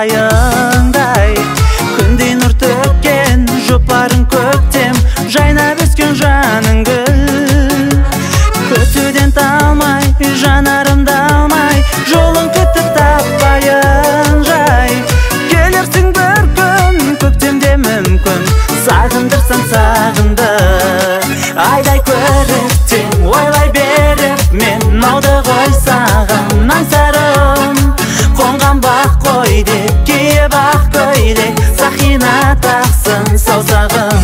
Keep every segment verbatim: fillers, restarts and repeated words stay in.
айыңдай. Күндей нұр төккен жұпарың көктем, жайнап өскен жаның гүл. Күтуден талмай, жанарымды алмай, жолын күтіп таппайын жай. Келерсің бір күн, көктемде мүмкін, сағындырсам сағынды. Айдай көріктен ойлай беріп, мен науды ғой саған аңсарым. Қонған бақ қой деп, киіп ақ көйлек, сақина тақсын саусағым.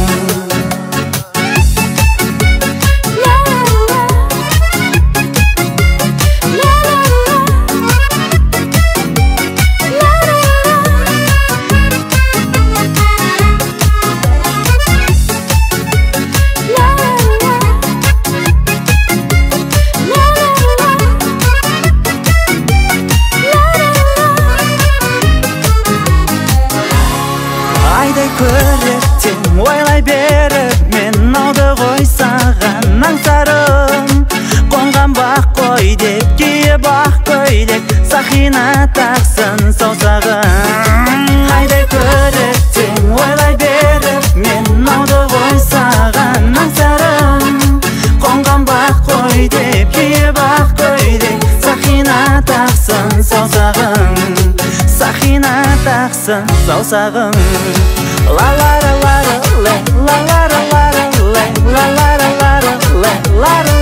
Айдай көріктен ойлай беріп, мен науды ғой саған аңсарым. Қонған бақ қой деп, киіп ақ көйлек, сақина тақсын саусағым. Айдай көріктен ойлай беріп, мен науды ғой саған аңсарым. Қонған бақ қой деп, киіп ақ көйлек, сақина тақсын саусағым. Сақина тақсын саусағым. La la la la la la la la la la la la la la la la